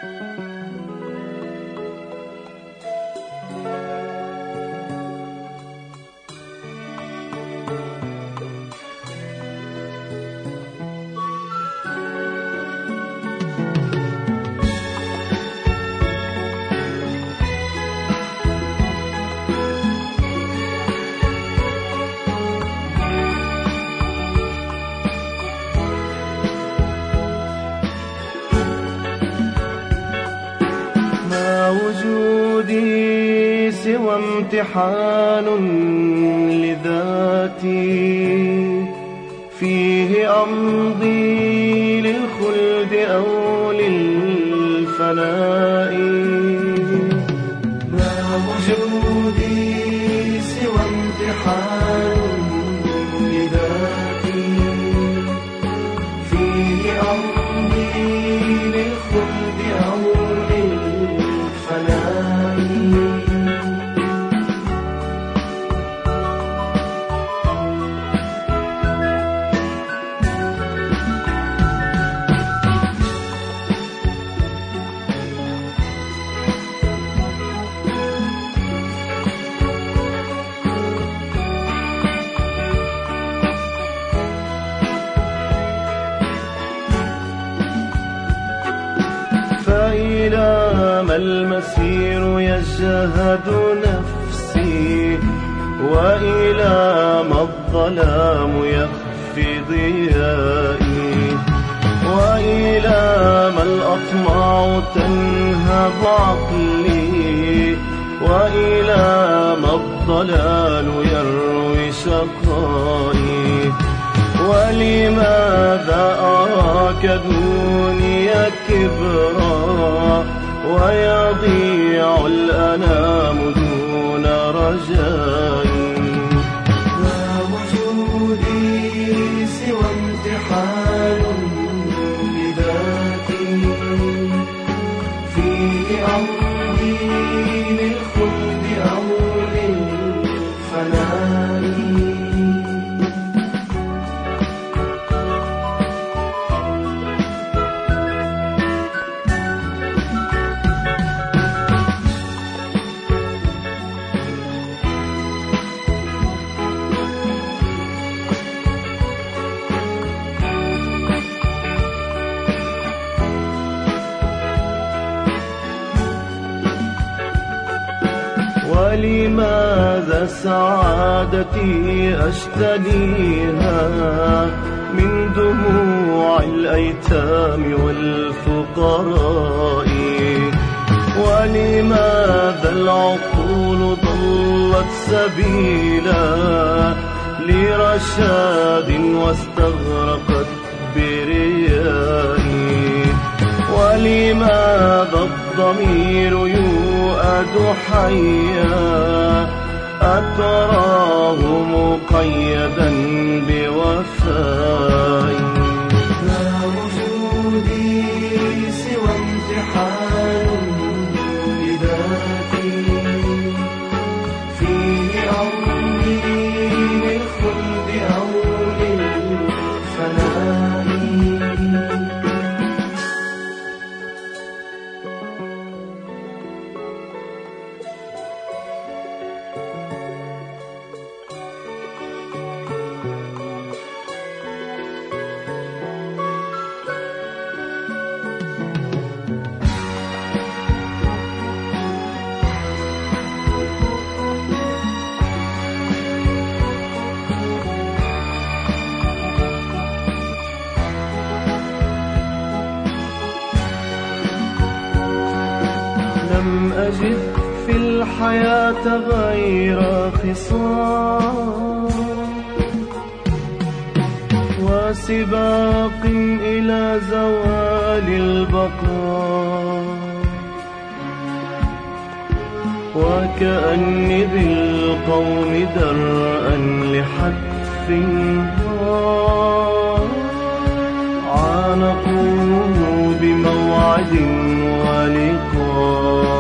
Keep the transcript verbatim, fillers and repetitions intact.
وجودي سوى امتحان لذاتي، فيه أمضي للخلد أو للفناء. ما وجودي سوى امتحان لذاتي، فيه أمضي للخلد أو فإلى ما المسير يجهد نفسي، وإلى ما الظلام يخفي ضيائي، وإلى ما الأطماع تنهب عقلي، وإلى ما الضلال يروي شقائي. ولماذا أراك دوني كبرا، ويضيع الأنام دون رجائي. ما وجودي سوى امتحان لذاتي، فيه أمضي للخلد أو للفناء. ولماذا سعادتي أشتريها من دموع الأيتام والفقراء؟ ولماذا العقول ضلت سبيلا لرشاد واستغرقت بريائي؟ ولماذا الضمير يؤد حيا أتراه مقيدا بوفائي؟ ما وجودي سوى امتحان لذاتي، فيه أمضي للخلد أو للفناء. لم أجد في الحياة غير خصام وسباق إلى زوال البقاء، وكأني بالقوم درءا لحتف عانقوه بموعد ولقاء.